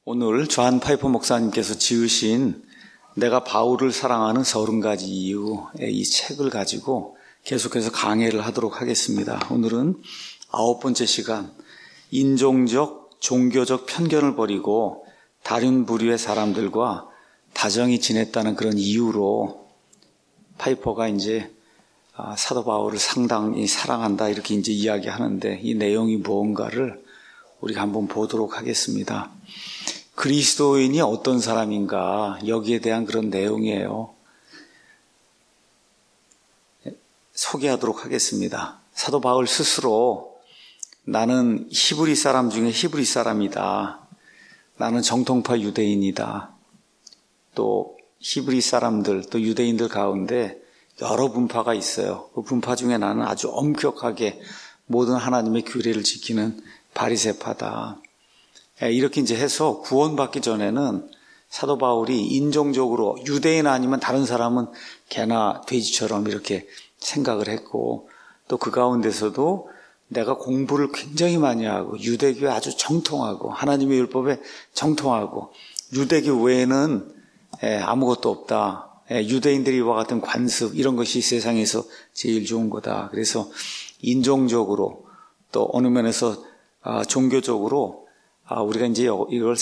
오늘 존 파이퍼 목사님께서 지으신 내가 바울을 사랑하는 30가지 이유의 이 책을 가지고 계속해서 강해를 하도록 하겠습니다. 오늘은 9번째 시간, 인종적, 종교적 편견을 버리고 다른 부류의 사람들과 다정히 지냈다는 그런 이유로 파이퍼가 이제 사도 바울을 상당히 사랑한다 이렇게 이제 이야기하는데, 이 내용이 무언가를 우리가 한번 보도록 하겠습니다. 그리스도인이 어떤 사람인가, 여기에 대한 그런 내용이에요. 소개하도록 하겠습니다. 사도 바울 스스로 나는 히브리 사람 중에 히브리 사람이다. 나는 정통파 유대인이다. 또 히브리 사람들, 또 유대인들 가운데 여러 분파가 있어요. 그 분파 중에 나는 아주 엄격하게 모든 하나님의 규례를 지키는 바리새파다. 이렇게 이제 해서 구원받기 전에는 사도 바울이 인종적으로 유대인 아니면 다른 사람은 개나 돼지처럼 이렇게 생각을 했고, 또 그 가운데서도 내가 공부를 굉장히 많이 하고 유대교에 아주 정통하고 하나님의 율법에 정통하고 유대교 외에는 아무것도 없다. 유대인들이 이와 같은 관습 이런 것이 세상에서 제일 좋은 거다. 그래서 인종적으로 또 어느 면에서 종교적으로 우리가 이제 이걸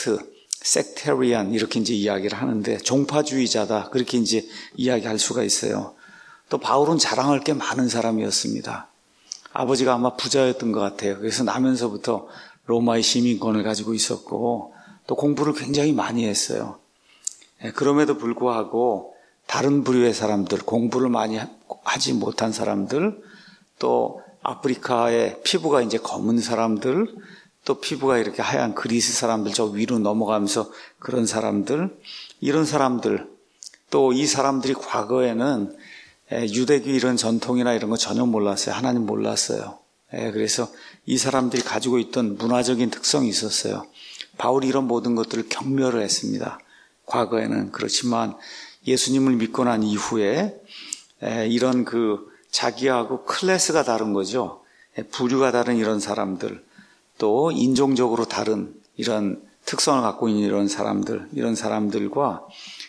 섹테리안 이렇게 이제 이야기를 하는데, 종파주의자다 그렇게 이제 이야기할 수가 있어요. 또 바울은 자랑할 게 많은 사람이었습니다. 아버지가 아마 부자였던 것 같아요. 그래서 나면서부터 로마의 시민권을 가지고 있었고, 또 공부를 굉장히 많이 했어요. 그럼에도 불구하고 다른 부류의 사람들, 공부를 많이 하지 못한 사람들, 또 아프리카의 피부가 이제 검은 사람들, 또 피부가 이렇게 하얀 그리스 사람들, 저 위로 넘어가면서 그런 사람들, 이런 사람들, 또 이 사람들이 과거에는 유대교 이런 전통이나 이런 거 전혀 몰랐어요. 하나님 몰랐어요. 그래서 이 사람들이 가지고 있던 문화적인 특성이 있었어요. 바울이 이런 모든 것들을 경멸을 했습니다. 과거에는. 그렇지만 예수님을 믿고 난 이후에 이런 자기하고 클래스가 다른 거죠. 부류가 다른 이런 사람들, 또 인종적으로 다른 이런 특성을 갖고 있는 이런 사람들과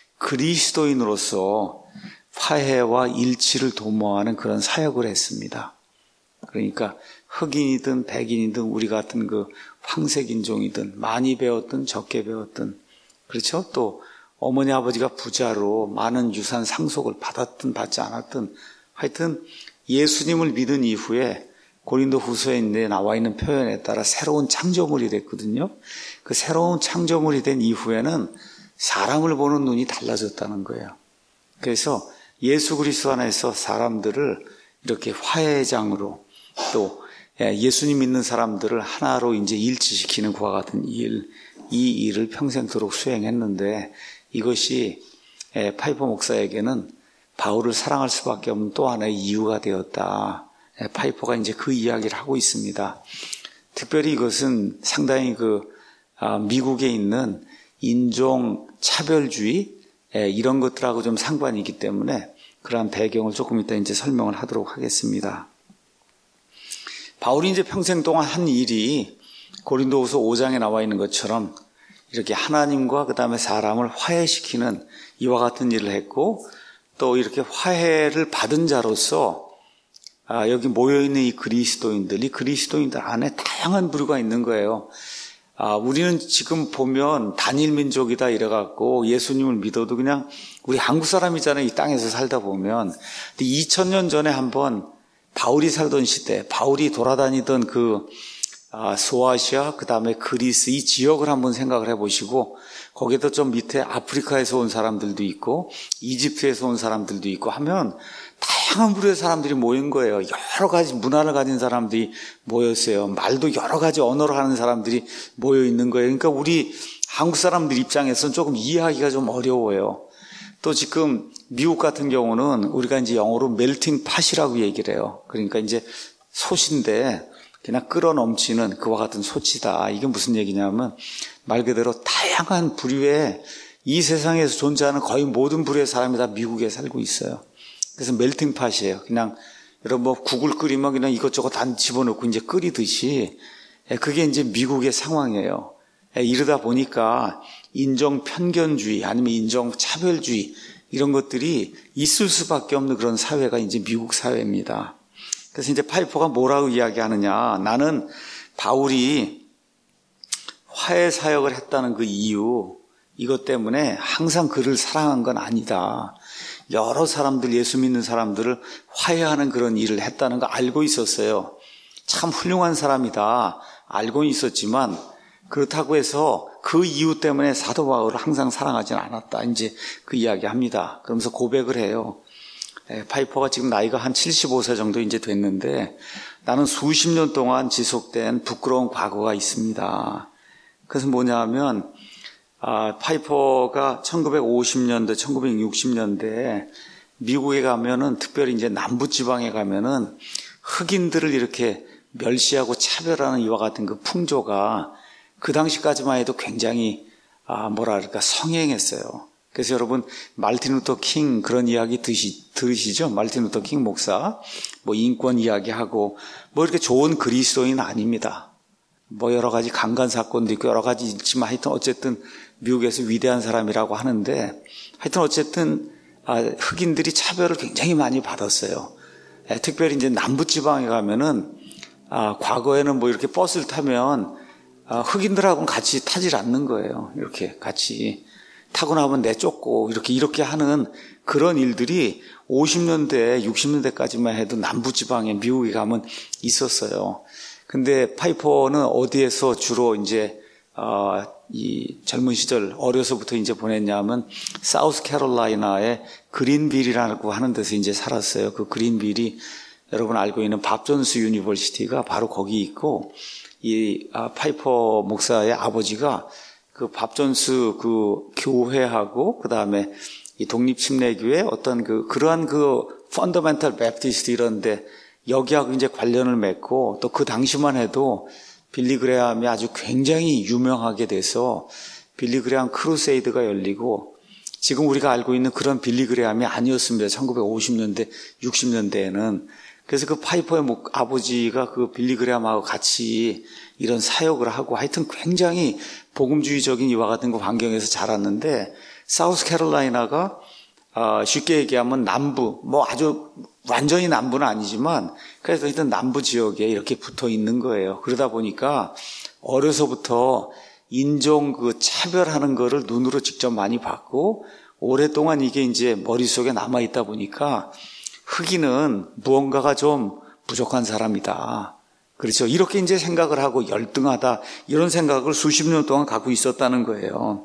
그리스도인으로서 화해와 일치를 도모하는 그런 사역을 했습니다. 그러니까 흑인이든 백인이든 우리 같은 황색인종이든 많이 배웠든 적게 배웠든, 그렇죠? 또 어머니 아버지가 부자로 많은 유산 상속을 받았든 받지 않았든, 하여튼 예수님을 믿은 이후에 고린도 후서에 나와 있는 표현에 따라 새로운 창조물이 됐거든요. 그 새로운 창조물이 된 이후에는 사람을 보는 눈이 달라졌다는 거예요. 그래서 예수 그리스도 안에서 사람들을 이렇게 화해장으로, 또 예수님 믿는 사람들을 하나로 이제 일치시키는 그와 같은 이 일을 평생도록 수행했는데, 이것이 파이퍼 목사에게는 바울을 사랑할 수밖에 없는 또 하나의 이유가 되었다. 파이퍼가 이제 그 이야기를 하고 있습니다. 특별히 이것은 상당히 미국에 있는 인종 차별주의 이런 것들하고 좀 상관이 있기 때문에 그러한 배경을 조금 이따 이제 설명을 하도록 하겠습니다. 바울이 이제 평생 동안 한 일이 고린도후서 5장에 나와 있는 것처럼 이렇게 하나님과 그 다음에 사람을 화해시키는 이와 같은 일을 했고, 또 이렇게 화해를 받은 자로서 여기 모여있는 이 그리스도인들 안에 다양한 부류가 있는 거예요. 우리는 지금 보면 단일 민족이다 이래갖고 예수님을 믿어도 그냥 우리 한국 사람이잖아요. 이 땅에서 살다 보면. 근데 2000년 전에 한번 바울이 살던 시대, 바울이 돌아다니던 소아시아, 그 다음에 그리스 이 지역을 한번 생각을 해보시고, 거기에도 좀 밑에 아프리카에서 온 사람들도 있고 이집트에서 온 사람들도 있고 하면 다양한 부류의 사람들이 모인 거예요. 여러 가지 문화를 가진 사람들이 모였어요. 말도 여러 가지 언어를 하는 사람들이 모여 있는 거예요. 그러니까 우리 한국 사람들 입장에서는 조금 이해하기가 좀 어려워요. 또 지금 미국 같은 경우는 우리가 이제 영어로 멜팅 팟이라고 얘기를 해요. 그러니까 이제 솥인데 그냥 끌어 넘치는 그와 같은 솥이다. 이게 무슨 얘기냐면 말 그대로 다양한 부류의 이 세상에서 존재하는 거의 모든 부류의 사람이 다 미국에 살고 있어요. 그래서 멜팅 팟이에요. 그냥 여러분 국을 끓이면 그냥 이것저것 다 집어넣고 이제 끓이듯이, 그게 이제 미국의 상황이에요. 이러다 보니까 인종 편견주의 아니면 인종 차별주의 이런 것들이 있을 수밖에 없는 그런 사회가 이제 미국 사회입니다. 그래서 이제 파이퍼가 뭐라고 이야기하느냐. 나는 바울이 화해 사역을 했다는 그 이유, 이것 때문에 항상 그를 사랑한 건 아니다. 여러 사람들, 예수 믿는 사람들을 화해하는 그런 일을 했다는 거 알고 있었어요. 참 훌륭한 사람이다. 알고는 있었지만 그렇다고 해서 그 이유 때문에 사도 바울을 항상 사랑하지는 않았다. 이제 그 이야기 합니다. 그러면서 고백을 해요. 파이퍼가 지금 나이가 한 75세 정도 이제 됐는데 나는 수십 년 동안 지속된 부끄러운 과거가 있습니다. 그래서 뭐냐 하면 파이퍼가 1950년대, 1960년대에 미국에 가면은 특별히 이제 남부지방에 가면은 흑인들을 이렇게 멸시하고 차별하는 이와 같은 그 풍조가 그 당시까지만 해도 굉장히 성행했어요. 그래서 여러분 말틴 루터 킹 그런 이야기 들으시죠? 말틴 루터 킹 목사 뭐 인권 이야기하고 뭐 이렇게 좋은 그리스도인은 아닙니다. 뭐 여러 가지 강간 사건도 있고 여러 가지 있지만 하여튼 어쨌든 미국에서 위대한 사람이라고 하는데 하여튼 어쨌든 흑인들이 차별을 굉장히 많이 받았어요. 특별히 이제 남부지방에 가면은 과거에는 뭐 이렇게 버스를 타면 흑인들하고는 같이 타질 않는 거예요. 이렇게 같이 타고 나면 내쫓고 이렇게 하는 그런 일들이 50년대, 60년대까지만 해도 남부지방에 미국에 가면 있었어요. 근데 파이퍼는 어디에서 주로 이제 이 젊은 시절 어려서부터 이제 보냈냐면 사우스 캐롤라이나의 그린빌이라고 하는 데서 이제 살았어요. 그 그린빌이 여러분 알고 있는 밥 존스 유니버시티가 바로 거기 있고 이 파이퍼 목사의 아버지가 그 밥 존스 그 교회하고 그다음에 이 독립침례교회 어떤 그러한 펀더멘탈 베프티스트 이런데 여기하고 이제 관련을 맺고 또 그 당시만 해도 빌리 그레함이 아주 굉장히 유명하게 돼서 빌리 그레함 크루세이드가 열리고 지금 우리가 알고 있는 그런 빌리 그레함이 아니었습니다. 1950년대, 60년대에는. 그래서 그 파이퍼의 아버지가 그 빌리 그레함하고 같이 이런 사역을 하고 하여튼 굉장히 복음주의적인 이와 같은 그 환경에서 자랐는데 사우스 캐롤라이나가 쉽게 얘기하면 남부, 뭐 아주 완전히 남부는 아니지만 그래서 하여튼 남부 지역에 이렇게 붙어 있는 거예요. 그러다 보니까 어려서부터 인종 차별하는 거를 눈으로 직접 많이 봤고 오랫동안 이게 이제 머릿속에 남아 있다 보니까 흑인은 무언가가 좀 부족한 사람이다. 그렇죠. 이렇게 이제 생각을 하고 열등하다 이런 생각을 수십 년 동안 갖고 있었다는 거예요.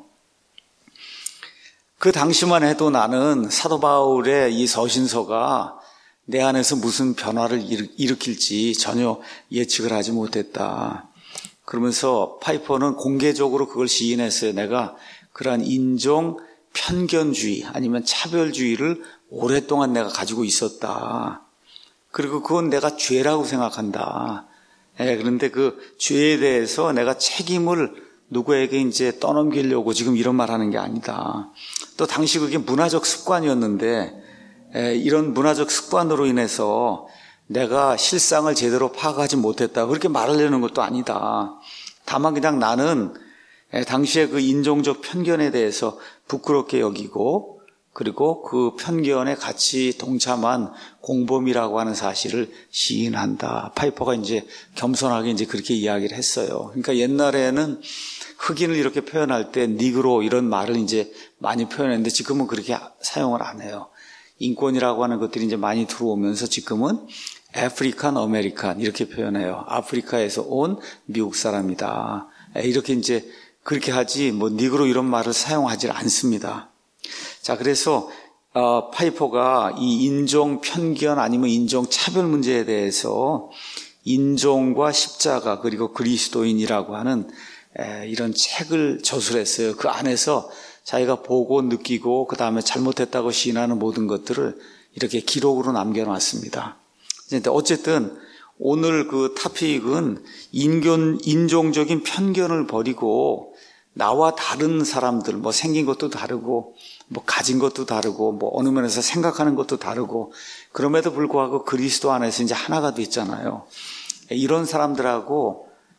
그 당시만 해도 나는 사도 바울의 이 서신서가 내 안에서 무슨 변화를 일으킬지 전혀 예측을 하지 못했다. 그러면서 파이퍼는 공개적으로 그걸 시인했어요. 내가 그러한 인종 편견주의 아니면 차별주의를 오랫동안 내가 가지고 있었다. 그리고 그건 내가 죄라고 생각한다. 그런데 그 죄에 대해서 내가 책임을 누구에게 이제 떠넘기려고 지금 이런 말 하는 게 아니다. 또 당시 그게 문화적 습관이었는데 이런 문화적 습관으로 인해서 내가 실상을 제대로 파악하지 못했다. 그렇게 말하려는 것도 아니다. 다만 그냥 나는 당시에 그 인종적 편견에 대해서 부끄럽게 여기고 그리고 그 편견에 같이 동참한 공범이라고 하는 사실을 시인한다. 파이퍼가 이제 겸손하게 이제 그렇게 이야기를 했어요. 그러니까 옛날에는 흑인을 이렇게 표현할 때 니그로 이런 말을 이제 많이 표현했는데 지금은 그렇게 사용을 안 해요. 인권이라고 하는 것들이 이제 많이 들어오면서 지금은 아프리칸 아메리칸 이렇게 표현해요. 아프리카에서 온 미국 사람이다. 이렇게 이제 그렇게 하지 뭐 니그로 이런 말을 사용하지 않습니다. 자, 그래서 파이퍼가 이 인종 편견 아니면 인종 차별 문제에 대해서 인종과 십자가 그리고 그리스도인이라고 하는 이런 책을 저술했어요. 그 안에서 자기가 보고 느끼고 그 다음에 잘못했다고 시인하는 모든 것들을 이렇게 기록으로 남겨놨습니다. 어쨌든 오늘 그 토픽은 인종적인 편견을 버리고 나와 다른 사람들, 뭐 생긴 것도 다르고 뭐 가진 것도 다르고 뭐 어느 면에서 생각하는 것도 다르고 그럼에도 불구하고 그리스도 안에서 이제 하나가 됐잖아요. 이런 사람들하고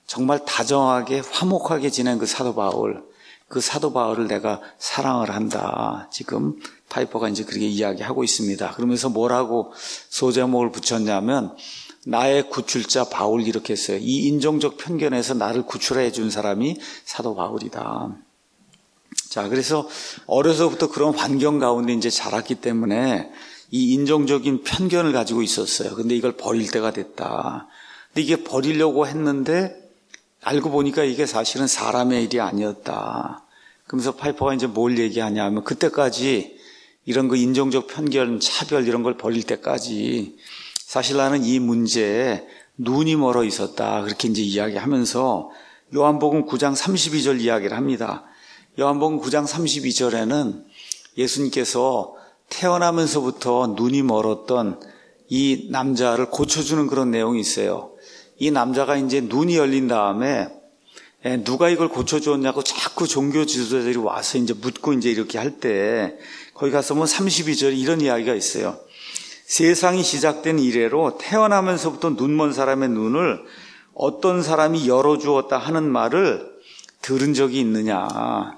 정말 다정하게 화목하게 지낸 그 사도 바울을 내가 사랑을 한다. 지금 파이퍼가 이제 그렇게 이야기하고 있습니다. 그러면서 뭐라고 소제목을 붙였냐면 나의 구출자 바울 이렇게 했어요. 이 인종적 편견에서 나를 구출해 준 사람이 사도 바울이다. 자, 그래서 어려서부터 그런 환경 가운데 이제 자랐기 때문에 이 인종적인 편견을 가지고 있었어요. 근데 이걸 버릴 때가 됐다. 근데 이게 버리려고 했는데 알고 보니까 이게 사실은 사람의 일이 아니었다. 그러면서 파이퍼가 이제 뭘 얘기하냐 하면 그때까지 이런 그 인종적 편견, 차별 이런 걸 버릴 때까지 사실 나는 이 문제에 눈이 멀어 있었다. 그렇게 이제 이야기하면서 요한복음 9장 32절 이야기를 합니다. 요한복음 9장 32절에는 예수님께서 태어나면서부터 눈이 멀었던 이 남자를 고쳐주는 그런 내용이 있어요. 이 남자가 이제 눈이 열린 다음에 누가 이걸 고쳐주었냐고 자꾸 종교 지도자들이 와서 이제 묻고 이제 이렇게 할 때 거기 가서 보면 32절에 이런 이야기가 있어요. 세상이 시작된 이래로 태어나면서부터 눈먼 사람의 눈을 어떤 사람이 열어주었다 하는 말을 들은 적이 있느냐?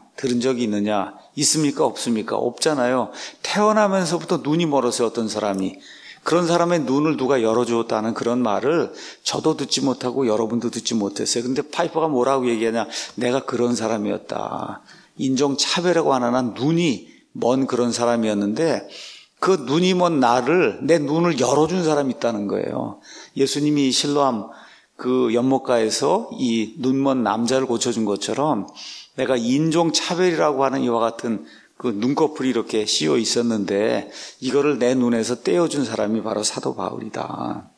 있습니까? 없습니까? 없잖아요. 태어나면서부터 눈이 멀었어요. 어떤 사람이. 그런 사람의 눈을 누가 열어주었다는 그런 말을 저도 듣지 못하고 여러분도 듣지 못했어요. 근데 파이퍼가 뭐라고 얘기하냐? 내가 그런 사람이었다. 인종차별이라고 하는 한 눈이 먼 그런 사람이었는데 그 눈이 먼 나를, 내 눈을 열어준 사람이 있다는 거예요. 예수님이 실로암 그 연못가에서 이 눈먼 남자를 고쳐준 것처럼 내가 인종차별이라고 하는 이와 같은 그 눈꺼풀이 이렇게 씌어 있었는데 이거를 내 눈에서 떼어준 사람이 바로 사도 바울이다.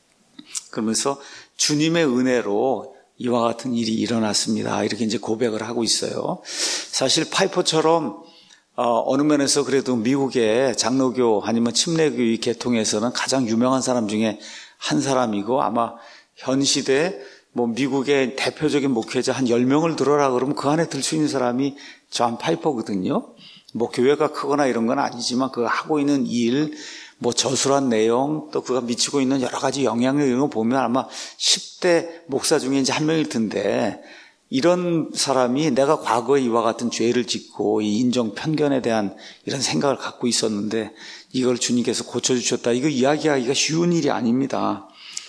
그러면서 주님의 은혜로 이와 같은 일이 일어났습니다. 이렇게 이제 고백을 하고 있어요. 사실 파이퍼처럼 어느 면에서 그래도 미국의 장로교 아니면 침례교의 계통에서는 가장 유명한 사람 중에 한 사람이고 아마 현 시대 미국의 대표적인 목회자 한 10명을 들어라 그러면 그 안에 들 수 있는 사람이 존 파이퍼거든요. 교회가 크거나 이런 건 아니지만 그 하고 있는 일, 저술한 내용, 또 그가 미치고 있는 여러 가지 영향력 이런 거 보면 아마 10대 목사 중에 이제 한 명일 텐데 이런 사람이 내가 과거에 이와 같은 죄를 짓고 이 인종 편견에 대한 이런 생각을 갖고 있었는데 이걸 주님께서 고쳐주셨다. 이거 이야기하기가 쉬운 일이 아닙니다.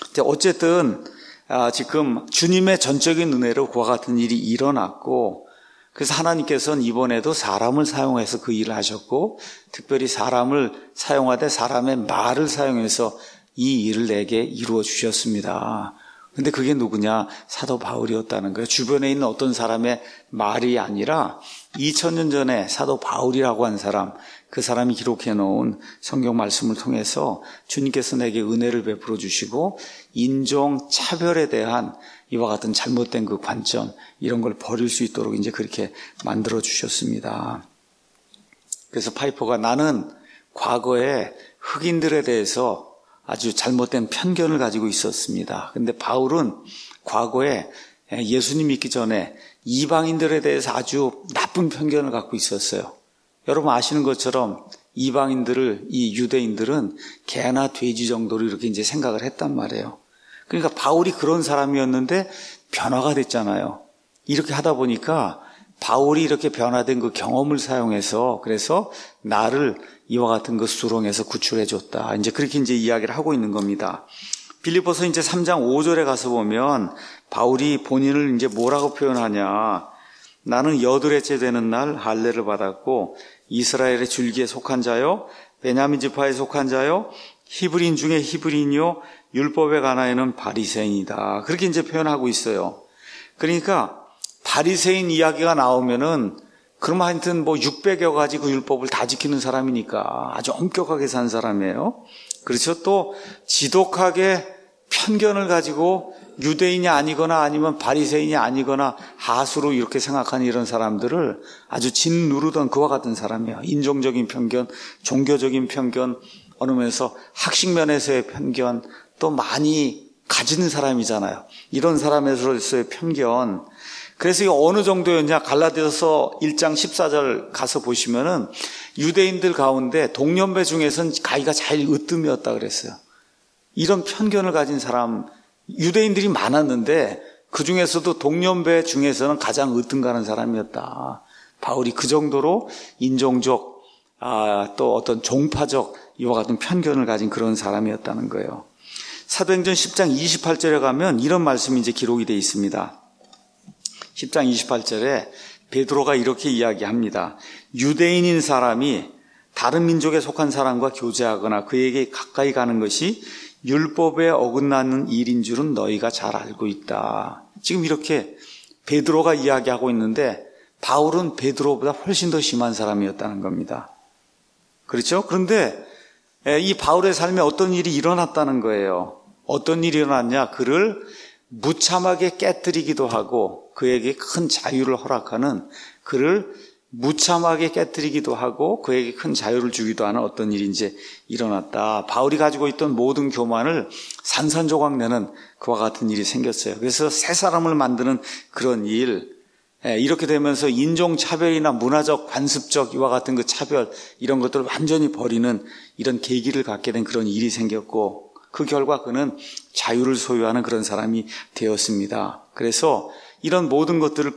어쨌든 지금 주님의 전적인 은혜로 그와 같은 일이 일어났고 그래서 하나님께서는 이번에도 사람을 사용해서 그 일을 하셨고 특별히 사람을 사용하되 사람의 말을 사용해서 이 일을 내게 이루어 주셨습니다. 근데 그게 누구냐? 사도 바울이었다는 거예요. 주변에 있는 어떤 사람의 말이 아니라 2000년 전에 사도 바울이라고 한 사람, 그 사람이 기록해 놓은 성경 말씀을 통해서 주님께서 내게 은혜를 베풀어 주시고 인종 차별에 대한 이와 같은 잘못된 그 관점 이런 걸 버릴 수 있도록 이제 그렇게 만들어 주셨습니다. 그래서 파이퍼가 나는 과거에 흑인들에 대해서 아주 잘못된 편견을 가지고 있었습니다. 근데 바울은 과거에 예수님 믿기 전에 이방인들에 대해서 아주 나쁜 편견을 갖고 있었어요. 여러분 아시는 것처럼 이방인들을 이 유대인들은 개나 돼지 정도로 이렇게 이제 생각을 했단 말이에요. 그러니까 바울이 그런 사람이었는데 변화가 됐잖아요. 이렇게 하다 보니까 바울이 이렇게 변화된 그 경험을 사용해서 그래서 나를 이와 같은 그 수렁에서 구출해 줬다. 이제 그렇게 이제 이야기를 하고 있는 겁니다. 빌립보서 이제 3장 5절에 가서 보면 바울이 본인을 이제 뭐라고 표현하냐. 나는 여드레째 되는 날 할례를 받았고 이스라엘의 줄기에 속한 자요, 베냐민 지파에 속한 자요, 히브리인 중에 히브리인이요, 율법에 관하여는 바리새인이다. 그렇게 이제 표현하고 있어요. 그러니까 바리새인 이야기가 나오면은 그러면 하여튼 600여 가지 그 율법을 다 지키는 사람이니까 아주 엄격하게 산 사람이에요. 그렇죠. 또 지독하게 편견을 가지고 유대인이 아니거나 아니면 바리새인이 아니거나 하수로 이렇게 생각하는 이런 사람들을 아주 짓누르던 그와 같은 사람이에요. 인종적인 편견, 종교적인 편견, 어느 면에서 학식 면에서의 편견 또 많이 가지는 사람이잖아요. 이런 사람에서의 편견. 그래서 이게 어느 정도였냐? 갈라디아서 1장 14절 가서 보시면은 유대인들 가운데 동년배 중에서는 가기가 제일 으뜸이었다 그랬어요. 이런 편견을 가진 사람, 유대인들이 많았는데 그 중에서도 동년배 중에서는 가장 으뜸가는 사람이었다. 바울이 그 정도로 인종적, 또 어떤 종파적 이와 같은 편견을 가진 그런 사람이었다는 거예요. 사도행전 10장 28절에 가면 이런 말씀이 이제 기록이 되어 있습니다. 10장 28절에 베드로가 이렇게 이야기합니다. 유대인인 사람이 다른 민족에 속한 사람과 교제하거나 그에게 가까이 가는 것이 율법에 어긋나는 일인 줄은 너희가 잘 알고 있다. 지금 이렇게 베드로가 이야기하고 있는데 바울은 베드로보다 훨씬 더 심한 사람이었다는 겁니다. 그렇죠? 그런데 이 바울의 삶에 어떤 일이 일어났다는 거예요. 어떤 일이 일어났냐? 그를 무참하게 깨뜨리기도 하고 그에게 큰 자유를 허락하는, 그를 무참하게 깨뜨리기도 하고 그에게 큰 자유를 주기도 하는 어떤 일이 이제 일어났다. 바울이 가지고 있던 모든 교만을 산산조각 내는 그와 같은 일이 생겼어요. 그래서 새 사람을 만드는 그런 일, 이렇게 되면서 인종차별이나 문화적, 관습적 이와 같은 그 차별, 이런 것들을 완전히 버리는 이런 계기를 갖게 된 그런 일이 생겼고, 그 결과 그는 자유를 소유하는 그런 사람이 되었습니다. 그래서 이런 모든 것들을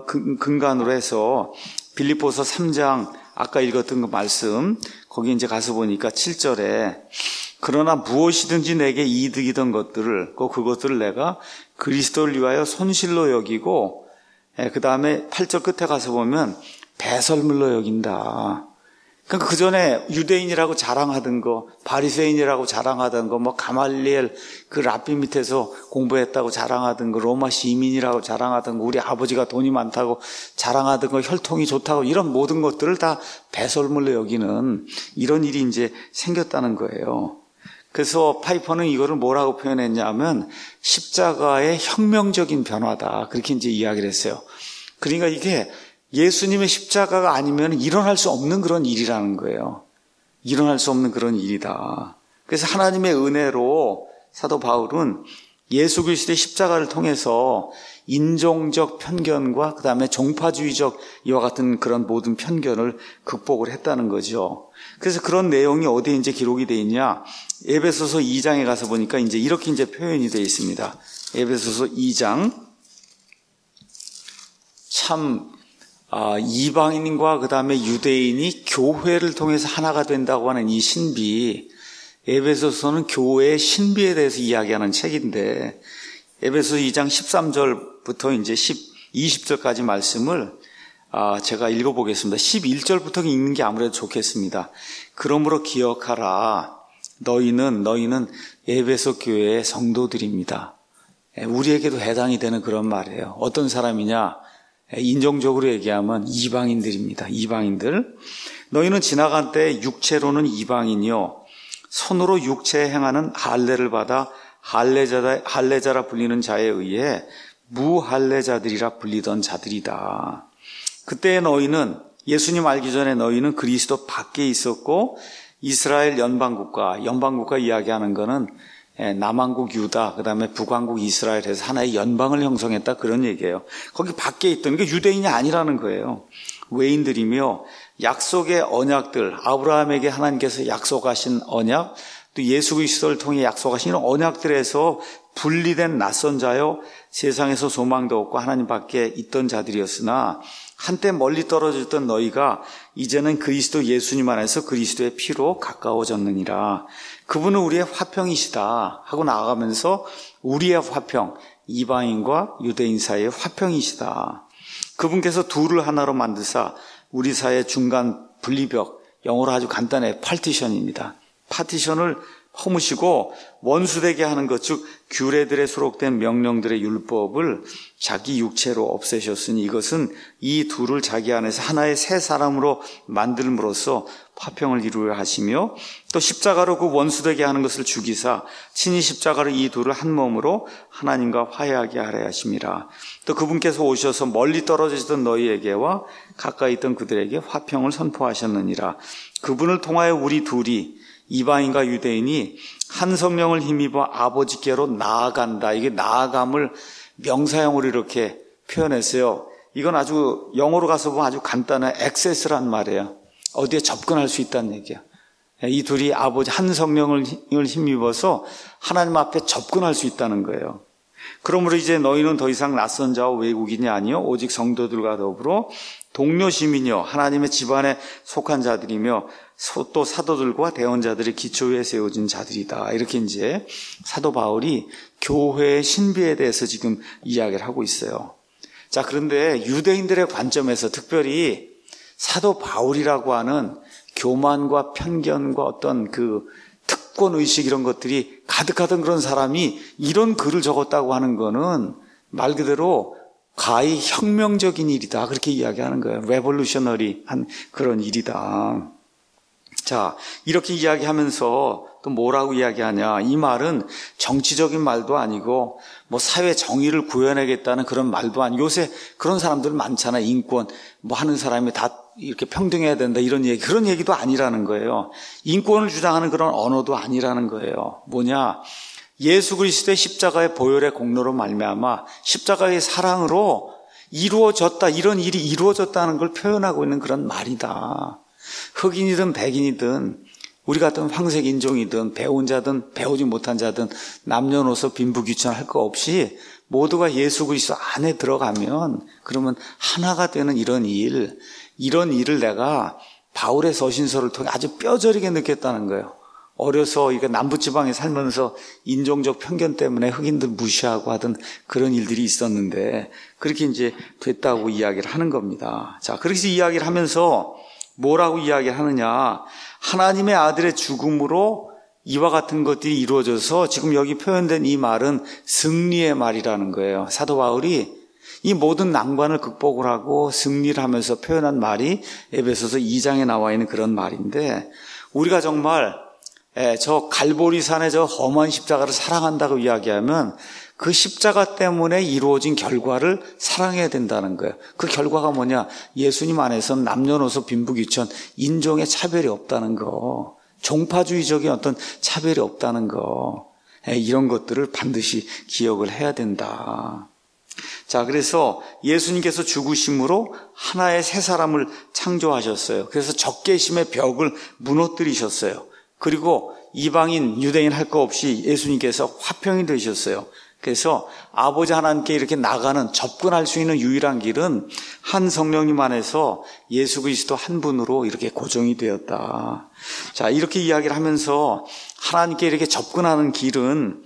근간으로 해서 빌립보서 3장 아까 읽었던 그 말씀, 거기 이제 가서 보니까 7절에 그러나 무엇이든지 내게 이득이던 것들을, 그것들을 내가 그리스도를 위하여 손실로 여기고, 그 다음에 8절 끝에 가서 보면 배설물로 여긴다. 그러니까 그 전에 유대인이라고 자랑하던 거, 바리새인이라고 자랑하던 거, 가말리엘 그 랍비 밑에서 공부했다고 자랑하던 거, 로마 시민이라고 자랑하던 거, 우리 아버지가 돈이 많다고 자랑하던 거, 혈통이 좋다고, 이런 모든 것들을 다 배설물로 여기는 이런 일이 이제 생겼다는 거예요. 그래서 파이퍼는 이거를 뭐라고 표현했냐면 십자가의 혁명적인 변화다. 그렇게 이제 이야기를 했어요. 그러니까 이게 예수님의 십자가가 아니면 일어날 수 없는 그런 일이라는 거예요. 일어날 수 없는 그런 일이다. 그래서 하나님의 은혜로 사도 바울은 예수 그리스도의 십자가를 통해서 인종적 편견과 그 다음에 종파주의적 이와 같은 그런 모든 편견을 극복을 했다는 거죠. 그래서 그런 내용이 어디에 이제 기록이 되어 있냐? 에베소서 2장에 가서 보니까 이제 이렇게 이제 표현이 되어 있습니다. 에베소서 2장. 참, 이방인과 그 다음에 유대인이 교회를 통해서 하나가 된다고 하는 이 신비, 에베소서는 교회의 신비에 대해서 이야기하는 책인데, 에베소서 2장 13절부터 이제 20절까지 말씀을 제가 읽어보겠습니다. 11절부터 읽는 게 아무래도 좋겠습니다. 그러므로 기억하라. 너희는 에베소 교회의 성도들입니다. 우리에게도 해당이 되는 그런 말이에요. 어떤 사람이냐? 인종적으로 얘기하면 이방인들입니다. 이방인들. 너희는 지나간 때 육체로는 이방인이요 손으로 육체에 행하는 할례를 받아 할례자라 불리는 자에 의해 무할례자들이라 불리던 자들이다. 그때 너희는, 예수님 알기 전에 너희는 그리스도 밖에 있었고 이스라엘 연방국가 이야기하는 거는 남왕국 유다, 그 다음에 북왕국 이스라엘에서 하나의 연방을 형성했다, 그런 얘기예요. 거기 밖에 있던 게 유대인이 아니라는 거예요. 외인들이며 약속의 언약들, 아브라함에게 하나님께서 약속하신 언약, 또 예수 그리스도를 통해 약속하신 언약들에서 분리된 낯선 자요, 세상에서 소망도 없고 하나님 밖에 있던 자들이었으나 한때 멀리 떨어졌던 너희가 이제는 그리스도 예수님 안에서 그리스도의 피로 가까워졌느니라. 그분은 우리의 화평이시다 하고 나아가면서 우리의 화평, 이방인과 유대인 사이의 화평이시다. 그분께서 둘을 하나로 만드사 우리 사이의 중간 분리벽, 영어로 아주 간단해 파티션입니다. 파티션을 허무시고 원수되게 하는 것, 즉 규례들에 수록된 명령들의 율법을 자기 육체로 없애셨으니 이것은 이 둘을 자기 안에서 하나의 새 사람으로 만들므로써 화평을 이루려 하시며, 또 십자가로 그 원수되게 하는 것을 죽이사 친히 십자가로 이 둘을 한 몸으로 하나님과 화해하게 하려 하심이라. 또 그분께서 오셔서 멀리 떨어져 있던 너희에게와 가까이 있던 그들에게 화평을 선포하셨느니라. 그분을 통하여 우리 둘이, 이방인과 유대인이 한 성령을 힘입어 아버지께로 나아간다. 이게 나아감을 명사형으로 이렇게 표현했어요. 이건 아주 영어로 가서 보면 아주 간단한 액세스란 말이에요. 어디에 접근할 수 있다는 얘기야. 이 둘이 아버지 한 성령을 힘입어서 하나님 앞에 접근할 수 있다는 거예요. 그러므로 이제 너희는 더 이상 낯선 자와 외국인이 아니요 오직 성도들과 더불어 동료 시민이요 하나님의 집안에 속한 자들이며 또 사도들과 대언자들의 기초 위에 세워진 자들이다. 이렇게 이제 사도 바울이 교회의 신비에 대해서 지금 이야기를 하고 있어요. 자, 그런데 유대인들의 관점에서 특별히 사도 바울이라고 하는 교만과 편견과 어떤 그 특권의식 이런 것들이 가득하던 그런 사람이 이런 글을 적었다고 하는 거는 말 그대로 가히 혁명적인 일이다. 그렇게 이야기하는 거예요. 레볼루셔너리한 그런 일이다. 자, 이렇게 이야기하면서 또 뭐라고 이야기하냐. 이 말은 정치적인 말도 아니고 뭐 사회 정의를 구현하겠다는 그런 말도 아니고 요새 그런 사람들 많잖아. 인권 뭐 하는 사람이 다 이렇게 평등해야 된다 이런 얘기, 그런 얘기도 아니라는 거예요. 인권을 주장하는 그런 언어도 아니라는 거예요. 뭐냐, 예수 그리스도의 십자가의 보혈의 공로로 말미암아 십자가의 사랑으로 이루어졌다, 이런 일이 이루어졌다는 걸 표현하고 있는 그런 말이다. 흑인이든 백인이든 우리 같은 황색 인종이든 배운 자든 배우지 못한 자든 남녀노소 빈부귀천할 거 없이 모두가 예수 그리스도 안에 들어가면 그러면 하나가 되는 이런 일을 내가 바울의 서신서를 통해 아주 뼈저리게 느꼈다는 거예요. 어려서 이거 남부지방에 살면서 인종적 편견 때문에 흑인들 무시하고 하던 그런 일들이 있었는데 그렇게 이제 됐다고 이야기를 하는 겁니다. 자, 그렇게 이야기를 하면서 뭐라고 이야기를 하느냐. 하나님의 아들의 죽음으로 이와 같은 것들이 이루어져서 지금 여기 표현된 이 말은 승리의 말이라는 거예요. 사도 바울이 이 모든 난관을 극복을 하고 승리를 하면서 표현한 말이 에베소서 2장에 나와 있는 그런 말인데 우리가 정말 저 갈보리산의 저 험한 십자가를 사랑한다고 이야기하면 그 십자가 때문에 이루어진 결과를 사랑해야 된다는 거예요. 그 결과가 뭐냐? 예수님 안에서는 남녀노소 빈부귀천 인종의 차별이 없다는 거, 종파주의적인 어떤 차별이 없다는 거, 이런 것들을 반드시 기억을 해야 된다. 자, 그래서 예수님께서 죽으심으로 하나의 새 사람을 창조하셨어요. 그래서 적개심의 벽을 무너뜨리셨어요. 그리고 이방인, 유대인 할 거 없이 예수님께서 화평이 되셨어요. 그래서 아버지 하나님께 이렇게 나가는 접근할 수 있는 유일한 길은 한 성령님 안에서 예수 그리스도 한 분으로 이렇게 고정이 되었다. 자, 이렇게 이야기를 하면서 하나님께 이렇게 접근하는 길은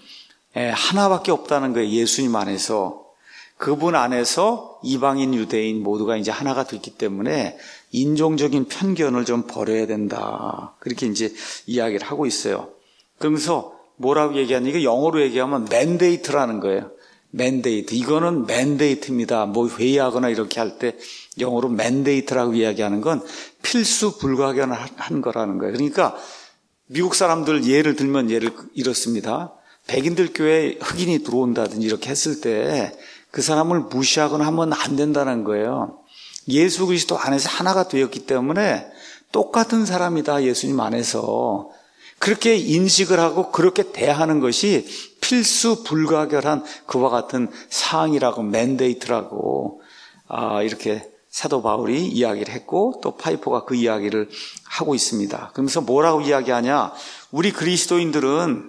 하나밖에 없다는 거예요. 예수님 안에서. 그분 안에서 이방인, 유대인 모두가 이제 하나가 됐기 때문에 인종적인 편견을 좀 버려야 된다. 그렇게 이제 이야기를 하고 있어요. 그러면서 뭐라고 얘기하냐, 이거 영어로 얘기하면 맨데이트라는 거예요. 맨데이트. 이거는 맨데이트입니다. 뭐 회의하거나 이렇게 할 때 영어로 맨데이트라고 이야기하는 건 필수 불가결한 거라는 거예요. 그러니까 미국 사람들 예를 들면 이렇습니다. 백인들 교회에 흑인이 들어온다든지 이렇게 했을 때 그 사람을 무시하거나 하면 안 된다는 거예요. 예수 그리스도 안에서 하나가 되었기 때문에 똑같은 사람이다. 예수님 안에서. 그렇게 인식을 하고 그렇게 대하는 것이 필수 불가결한 그와 같은 사항이라고, 맨데이트라고 이렇게 사도 바울이 이야기를 했고 또 파이포가 그 이야기를 하고 있습니다. 그러면서 뭐라고 이야기하냐, 우리 그리스도인들은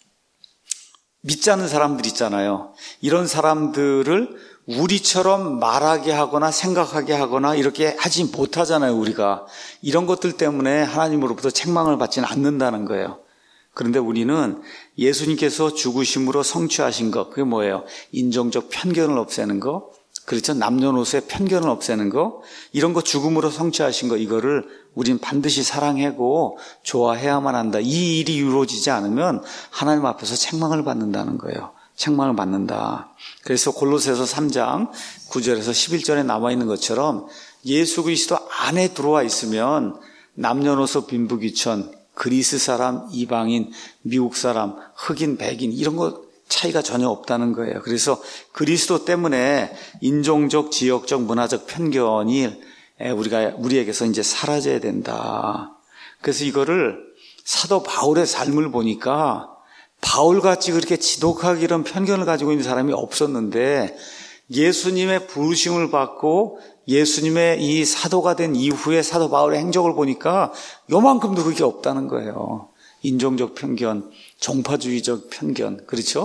믿지 않는 사람들 있잖아요. 이런 사람들을 우리처럼 말하게 하거나 생각하게 하거나 이렇게 하지 못하잖아요. 우리가 이런 것들 때문에 하나님으로부터 책망을 받지는 않는다는 거예요. 그런데 우리는 예수님께서 죽으심으로 성취하신 것, 그게 뭐예요? 인종적 편견을 없애는 거, 그렇죠? 남녀노소의 편견을 없애는 거, 이런 거 죽음으로 성취하신 거, 이거를 우린 반드시 사랑하고 좋아해야만 한다. 이 일이 이루어지지 않으면 하나님 앞에서 책망을 받는다는 거예요. 책망을 받는다. 그래서 골로새서 3장 9절에서 11절에 나와 있는 것처럼 예수 그리스도 안에 들어와 있으면 남녀노소 빈부귀천, 그리스 사람, 이방인, 미국 사람, 흑인, 백인 이런 거 차이가 전혀 없다는 거예요. 그래서 그리스도 때문에 인종적, 지역적, 문화적 편견이 우리에게서 이제 사라져야 된다. 그래서 이거를 사도 바울의 삶을 보니까 바울같이 그렇게 지독하게 이런 편견을 가지고 있는 사람이 없었는데 예수님의 부르심을 받고 예수님의 이 사도가 된 이후에 사도 바울의 행적을 보니까 요만큼도 그게 없다는 거예요. 인종적 편견, 종파주의적 편견, 그렇죠?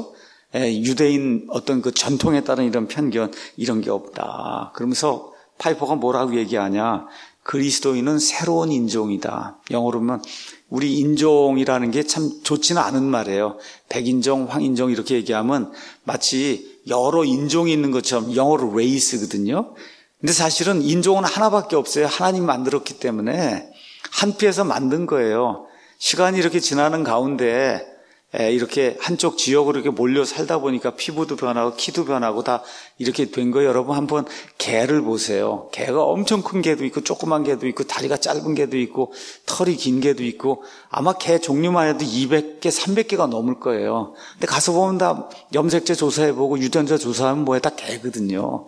유대인 어떤 그 전통에 따른 이런 편견 이런 게 없다. 그러면서 파이퍼가 뭐라고 얘기하냐? 그리스도인은 새로운 인종이다. 영어로 보면 우리 인종이라는 게 참 좋지는 않은 말이에요. 백인종, 황인종 이렇게 얘기하면 마치 여러 인종이 있는 것처럼 영어로 레이스거든요. 근데 사실은 인종은 하나밖에 없어요. 하나님 만들었기 때문에 한 피에서 만든 거예요. 시간이 이렇게 지나는 가운데 이렇게 한쪽 지역으로 이렇게 몰려 살다 보니까 피부도 변하고 키도 변하고 다 이렇게 된 거예요. 여러분 한번 개를 보세요. 개가 엄청 큰 개도 있고 조그만 개도 있고 다리가 짧은 개도 있고 털이 긴 개도 있고 아마 개 종류만 해도 200개, 300개가 넘을 거예요. 근데 가서 보면 다 염색체 조사해보고 유전자 조사하면 뭐야 다 개거든요.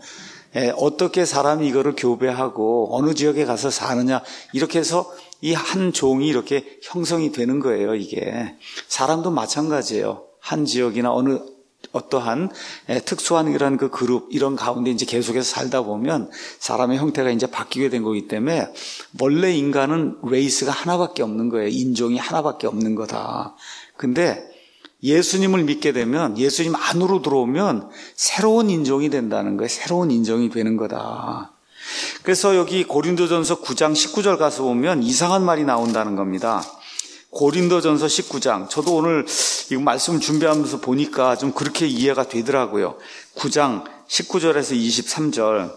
어떻게 사람이 이거를 교배하고 어느 지역에 가서 사느냐 이렇게 해서 이 한 종이 이렇게 형성이 되는 거예요. 이게 사람도 마찬가지예요. 한 지역이나 어떠한 특수한 이런 그 그룹 이런 가운데 이제 계속해서 살다 보면 사람의 형태가 이제 바뀌게 된 거기 때문에 원래 인간은 레이스가 하나밖에 없는 거예요. 인종이 하나밖에 없는 거다. 근데 예수님을 믿게 되면 예수님 안으로 들어오면 새로운 인종이 된다는 거예요. 새로운 인종이 되는 거다. 그래서 여기 고린도전서 9장 19절 가서 보면 이상한 말이 나온다는 겁니다. 고린도전서 19장. 저도 오늘 이 말씀을 준비하면서 보니까 좀 그렇게 이해가 되더라고요. 9장 19절에서 23절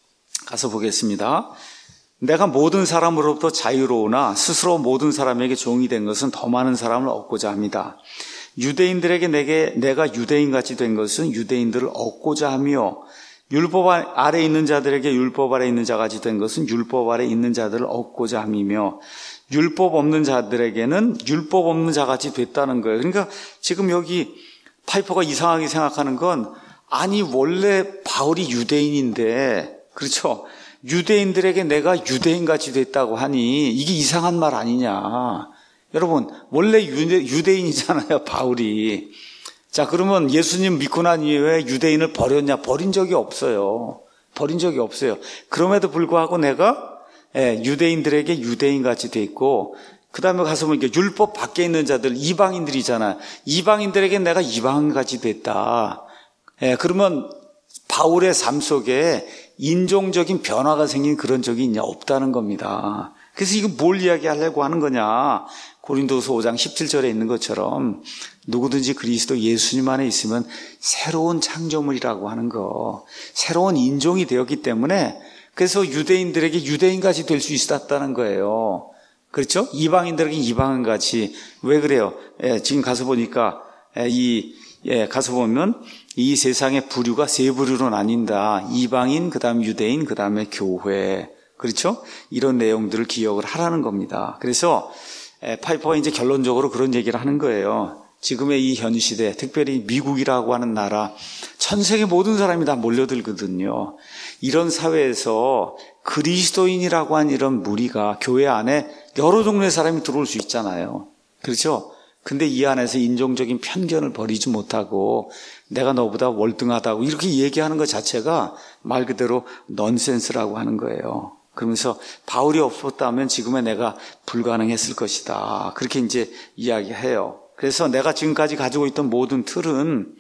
가서 보겠습니다. 내가 모든 사람으로부터 자유로우나 스스로 모든 사람에게 종이 된 것은 더 많은 사람을 얻고자 합니다. 유대인들에게 내가 유대인같이 된 것은 유대인들을 얻고자 하며 율법 아래 있는 자들에게 율법 아래 있는 자같이 된 것은 율법 아래 있는 자들을 얻고자 함이며 율법 없는 자들에게는 율법 없는 자같이 됐다는 거예요. 그러니까 지금 여기 파이퍼가 이상하게 생각하는 건 아니 원래 바울이 유대인인데 그렇죠? 유대인들에게 내가 유대인같이 됐다고 하니 이게 이상한 말 아니냐. 여러분 원래 유대인이잖아요 바울이. 자 그러면 예수님 믿고 난 이후에 유대인을 버렸냐? 버린 적이 없어요. 버린 적이 없어요. 그럼에도 불구하고 내가 유대인들에게 유대인같이 돼 있고 그 다음에 가서 보니까 율법 밖에 있는 자들 이방인들이잖아요. 이방인들에게 내가 이방인같이 됐다. 그러면 바울의 삶 속에 인종적인 변화가 생긴 그런 적이 있냐? 없다는 겁니다. 그래서 이거 뭘 이야기하려고 하는 거냐? 고린도서 5장 17절에 있는 것처럼 누구든지 그리스도 예수님 안에 있으면 새로운 창조물이라고 하는 거. 새로운 인종이 되었기 때문에 그래서 유대인들에게 유대인같이 될 수 있었다는 거예요. 그렇죠? 이방인들에게 이방인같이. 왜 그래요? 지금 가서 보니까 가서 보면 이 세상의 부류가 세 부류로 나뉜다. 이방인, 그 다음에 유대인, 그 다음에 교회. 그렇죠? 이런 내용들을 기억을 하라는 겁니다. 그래서 파이퍼가 이제 결론적으로 그런 얘기를 하는 거예요. 지금의 이 현 시대, 특별히 미국이라고 하는 나라, 전 세계 모든 사람이 다 몰려들거든요. 이런 사회에서 그리스도인이라고 하는 이런 무리가 교회 안에 여러 종류의 사람이 들어올 수 있잖아요. 그렇죠? 근데 이 안에서 인종적인 편견을 버리지 못하고 내가 너보다 월등하다고 이렇게 얘기하는 것 자체가 말 그대로 넌센스라고 하는 거예요. 그러면서 바울이 없었다면 지금의 내가 불가능했을 것이다. 그렇게 이제 이야기해요. 그래서 내가 지금까지 가지고 있던 모든 틀은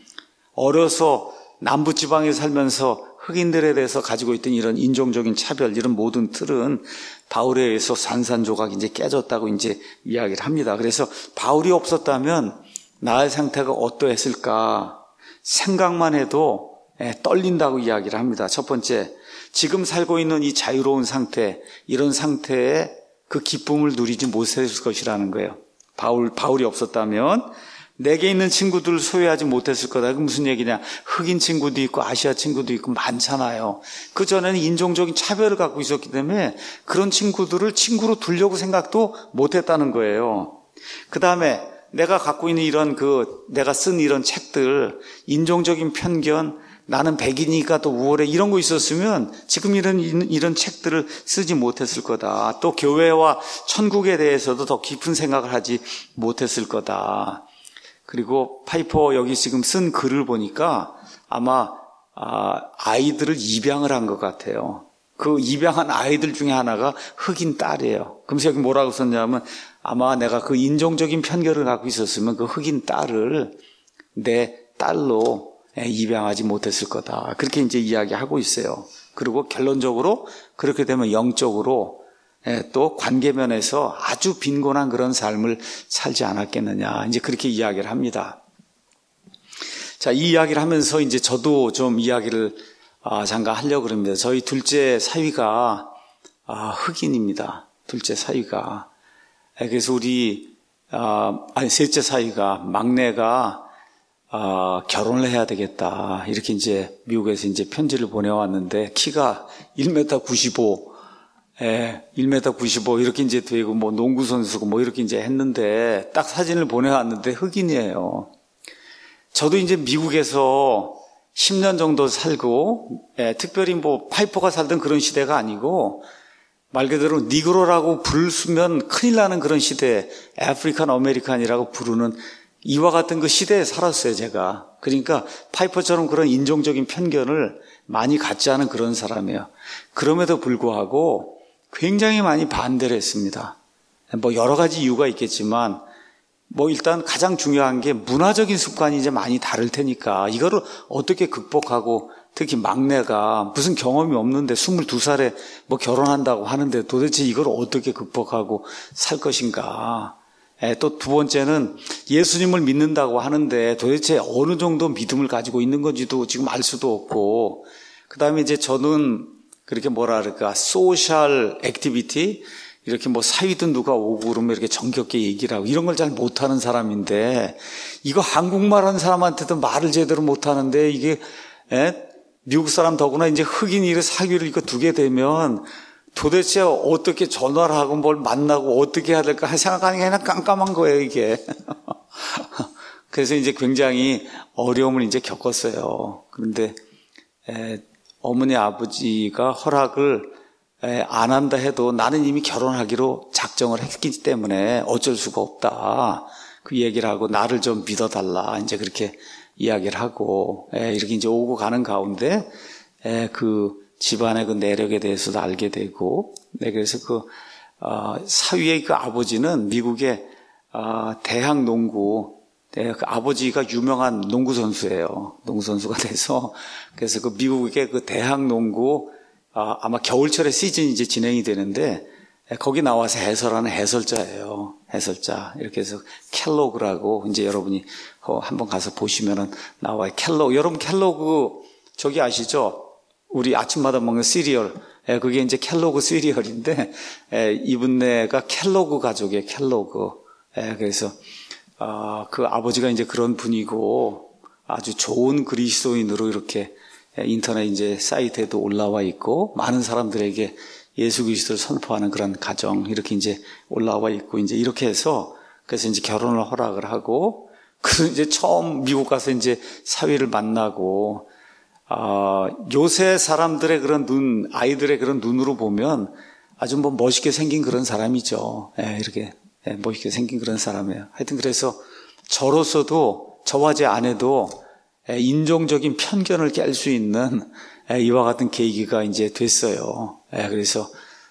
어려서 남부지방에 살면서 흑인들에 대해서 가지고 있던 이런 인종적인 차별, 이런 모든 틀은 바울에 의해서 산산조각 이제 깨졌다고 이제 이야기를 합니다. 그래서 바울이 없었다면 나의 상태가 어떠했을까 생각만 해도 떨린다고 이야기를 합니다. 첫 번째, 지금 살고 있는 이 자유로운 상태, 이런 상태에 그 기쁨을 누리지 못했을 것이라는 거예요. 바울이 없었다면 내게 있는 친구들을 소유하지 못했을 거다. 그 무슨 얘기냐? 흑인 친구도 있고 아시아 친구도 있고 많잖아요. 그 전에는 인종적인 차별을 갖고 있었기 때문에 그런 친구들을 친구로 두려고 생각도 못했다는 거예요. 그 다음에 내가 갖고 있는 내가 쓴 이런 책들, 인종적인 편견, 나는 백인이니까 또 우월해 이런 거 있었으면 지금 이런 책들을 쓰지 못했을 거다. 또 교회와 천국에 대해서도 더 깊은 생각을 하지 못했을 거다. 그리고 파이퍼 여기 지금 쓴 글을 보니까 아마 아이들을 입양을 한 것 같아요. 그 입양한 아이들 중에 하나가 흑인 딸이에요. 그러면서 여기 뭐라고 썼냐면 아마 내가 그 인종적인 편견을 갖고 있었으면 그 흑인 딸을 내 딸로 입양하지 못했을 거다. 그렇게 이제 이야기하고 있어요. 그리고 결론적으로 그렇게 되면 영적으로 또 관계면에서 아주 빈곤한 그런 삶을 살지 않았겠느냐. 이제 그렇게 이야기를 합니다. 자, 이 이야기를 하면서 이제 저도 좀 이야기를 잠깐 하려고 그럽니다. 저희 둘째 사위가 흑인입니다. 둘째 사위가. 그래서 셋째 사위가, 막내가 결혼을 해야 되겠다. 이렇게 이제 미국에서 이제 편지를 보내왔는데, 키가 1m 95, 1m 95 이렇게 이제 되고, 뭐 농구선수고 뭐 이렇게 이제 했는데, 딱 사진을 보내왔는데 흑인이에요. 저도 이제 미국에서 10년 정도 살고, 특별히 뭐 파이퍼가 살던 그런 시대가 아니고, 말 그대로 니그로라고 부르면 큰일 나는 그런 시대, 아프리칸 아메리칸이라고 부르는 이와 같은 그 시대에 살았어요, 제가. 그러니까 파이퍼처럼 그런 인종적인 편견을 많이 갖지 않은 그런 사람이에요. 그럼에도 불구하고 굉장히 많이 반대를 했습니다. 뭐 여러 가지 이유가 있겠지만, 뭐 일단 가장 중요한 게 문화적인 습관이 이제 많이 다를 테니까 이거를 어떻게 극복하고, 특히 막내가 무슨 경험이 없는데 22살에 뭐 결혼한다고 하는데 도대체 이걸 어떻게 극복하고 살 것인가. 또 두 번째는 예수님을 믿는다고 하는데 도대체 어느 정도 믿음을 가지고 있는 건지도 지금 알 수도 없고, 그 다음에 이제 저는 그렇게 소셜 액티비티, 이렇게 뭐 사위든 누가 오고 그러면 이렇게 정겹게 얘기를 하고 이런 걸 잘 못하는 사람인데, 이거 한국말 하는 사람한테도 말을 제대로 못하는데 이게, 미국 사람 더구나 이제 흑인이 사귀를 이거 두게 되면 도대체 어떻게 전화를 하고 뭘 만나고 어떻게 해야 될까 생각하는 게 그냥 깜깜한 거예요, 이게. 그래서 이제 굉장히 어려움을 이제 겪었어요. 그런데, 어머니 아버지가 허락을 안 한다 해도 나는 이미 결혼하기로 작정을 했기 때문에 어쩔 수가 없다. 그 얘기를 하고 나를 좀 믿어달라. 이제 그렇게 이야기를 하고, 이렇게 이제 오고 가는 가운데, 그 집안의 그 내력에 대해서도 알게 되고, 그래서 사위의 그 아버지는 미국의, 대학 농구, 그 아버지가 유명한 농구 선수예요. 농구 선수가 돼서, 그래서 그 미국의 그 대학 농구, 아마 겨울철에 시즌이 이제 진행이 되는데, 거기 나와서 해설하는 해설자예요. 해설자. 이렇게 해서 켈로그라고, 이제 여러분이 한번 가서 보시면은 나와요. 여러분 켈로그, 저기 아시죠? 우리 아침마다 먹는 시리얼. 그게 이제 켈로그 시리얼인데, 이분네가 켈로그 가족이에요. 켈로그. 그래서, 그 아버지가 이제 그런 분이고, 아주 좋은 그리스도인으로 이렇게 인터넷 이제 사이트에도 올라와 있고, 많은 사람들에게 예수 그리스도를 선포하는 그런 가정, 이렇게 이제 올라와 있고, 이제 이렇게 해서, 그래서 이제 결혼을 허락을 하고, 그래서 이제 처음 미국 가서 이제 사위를 만나고, 요새 사람들의 그런 아이들의 그런 눈으로 보면 아주 뭐 멋있게 생긴 그런 사람이죠. 이렇게 멋있게 생긴 그런 사람이에요. 하여튼 그래서 저로서도, 저와 제 아내도 인종적인 편견을 깰 수 있는 이와 같은 계기가 이제 됐어요. 그래서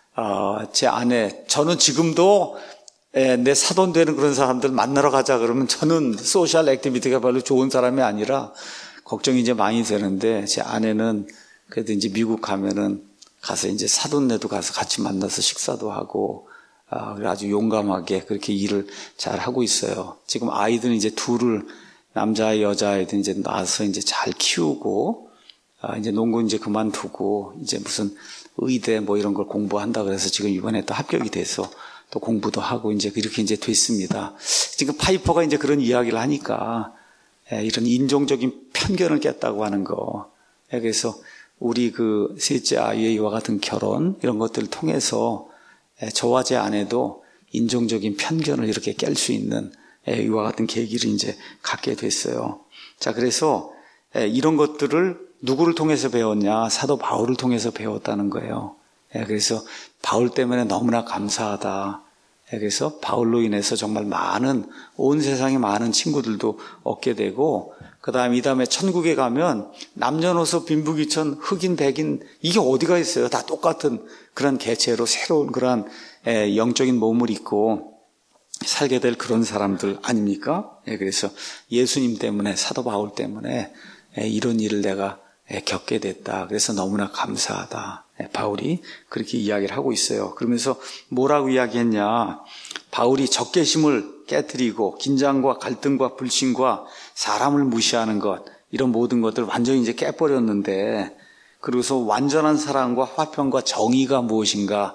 제 아내, 저는 지금도 내 사돈 되는 그런 사람들 만나러 가자 그러면 저는 소셜 액티비티가 별로 좋은 사람이 아니라 걱정이 이제 많이 되는데, 제 아내는 그래도 이제 미국 가면은 가서 이제 사돈네도 가서 같이 만나서 식사도 하고, 아주 용감하게 그렇게 일을 잘 하고 있어요. 지금 아이들은 이제 둘을, 남자아이, 여자아이들 이제 낳아서 이제 잘 키우고, 이제 농구 이제 그만두고, 이제 무슨 의대 뭐 이런 걸 공부한다 그래서 지금 이번에 또 합격이 돼서 또 공부도 하고 이제 이렇게 이제 됐습니다. 지금 파이퍼가 이제 그런 이야기를 하니까, 이런 인종적인 편견을 깼다고 하는 거. 그래서 우리 그 셋째 아이의 이와 같은 결혼, 이런 것들을 통해서 저와 제 아내도 인종적인 편견을 이렇게 깰 수 있는 이와 같은 계기를 이제 갖게 됐어요. 자, 그래서 이런 것들을 누구를 통해서 배웠냐? 사도 바울을 통해서 배웠다는 거예요. 그래서 바울 때문에 너무나 감사하다. 그래서 바울로 인해서 정말 온 세상에 많은 친구들도 얻게 되고, 이 다음에 천국에 가면 남녀노소 빈부귀천 흑인 백인 이게 어디가 있어요? 다 똑같은 그런 개체로 새로운 그런 영적인 몸을 입고 살게 될 그런 사람들 아닙니까? 그래서 예수님 때문에, 사도 바울 때문에 이런 일을 내가 겪게 됐다. 그래서 너무나 감사하다. 바울이 그렇게 이야기를 하고 있어요. 그러면서 뭐라고 이야기했냐? 바울이 적개심을 깨뜨리고 긴장과 갈등과 불신과 사람을 무시하는 것, 이런 모든 것들 완전히 이제 깨버렸는데, 그러고서 완전한 사랑과 화평과 정의가 무엇인가,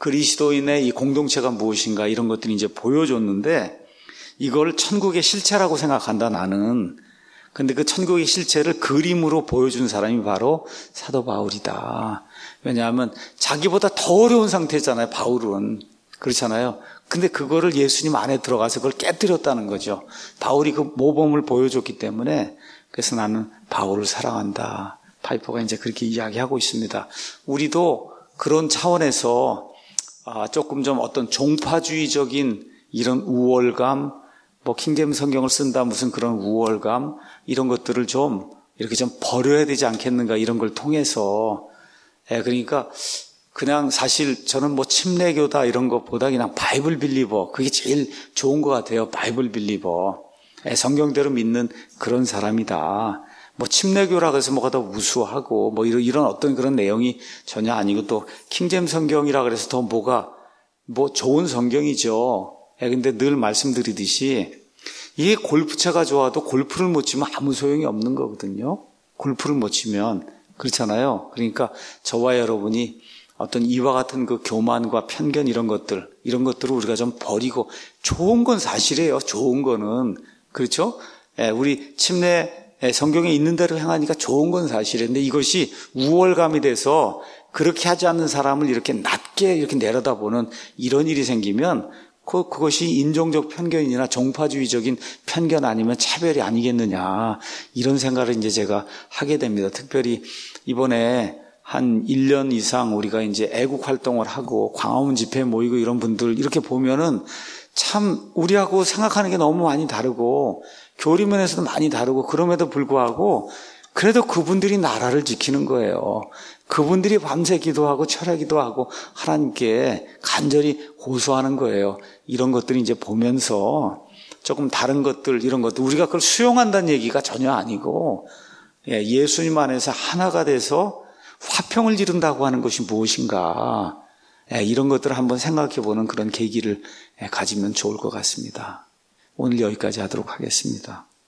그리스도인의 이 공동체가 무엇인가, 이런 것들이 이제 보여줬는데, 이걸 천국의 실체라고 생각한다, 나는. 근데 그 천국의 실체를 그림으로 보여준 사람이 바로 사도 바울이다. 왜냐하면 자기보다 더 어려운 상태잖아요, 바울은. 그렇잖아요. 근데 그거를 예수님 안에 들어가서 그걸 깨뜨렸다는 거죠. 바울이 그 모범을 보여줬기 때문에, 그래서 나는 바울을 사랑한다. 파이퍼가 이제 그렇게 이야기하고 있습니다. 우리도 그런 차원에서 조금 좀 어떤 종파주의적인 이런 우월감, 뭐 킹제임 성경을 쓴다 무슨 그런 우월감, 이런 것들을 좀 이렇게 좀 버려야 되지 않겠는가, 이런 걸 통해서. 그러니까 그냥 사실 저는 뭐 침례교다 이런 것보다 그냥 바이블 빌리버, 그게 제일 좋은 것 같아요. 바이블 빌리버. 성경대로 믿는 그런 사람이다. 뭐 침례교라고 해서 뭐가 더 우수하고 뭐 이런 어떤 그런 내용이 전혀 아니고, 또 킹제임 성경이라 그래서 더 뭐가 뭐 좋은 성경이죠. 근데 늘 말씀드리듯이 이게 골프채가 좋아도 골프를 못 치면 아무 소용이 없는 거거든요. 골프를 못 치면. 그렇잖아요. 그러니까 저와 여러분이 어떤 이와 같은 그 교만과 편견 이런 것들을 우리가 좀 버리고, 좋은 건 사실이에요. 좋은 거는. 그렇죠? 우리 침례 성경에 있는 대로 행하니까 좋은 건 사실인데, 이것이 우월감이 돼서 그렇게 하지 않는 사람을 이렇게 낮게 이렇게 내려다보는 이런 일이 생기면 그것이 인종적 편견이나 종파주의적인 편견 아니면 차별이 아니겠느냐, 이런 생각을 이제 제가 하게 됩니다. 특별히 이번에 한 1년 이상 우리가 이제 애국 활동을 하고 광화문 집회에 모이고 이런 분들 이렇게 보면은 참 우리하고 생각하는 게 너무 많이 다르고 교리면에서도 많이 다르고, 그럼에도 불구하고 그래도 그분들이 나라를 지키는 거예요. 그분들이 밤새 기도하고 철야기도 하고 하나님께 간절히 호소하는 거예요. 이런 것들이 이제 보면서 조금 다른 것들, 이런 것들 우리가 그걸 수용한다는 얘기가 전혀 아니고, 예수님 안에서 하나가 돼서 화평을 이룬다고 하는 것이 무엇인가, 이런 것들을 한번 생각해 보는 그런 계기를 가지면 좋을 것 같습니다. 오늘 여기까지 하도록 하겠습니다.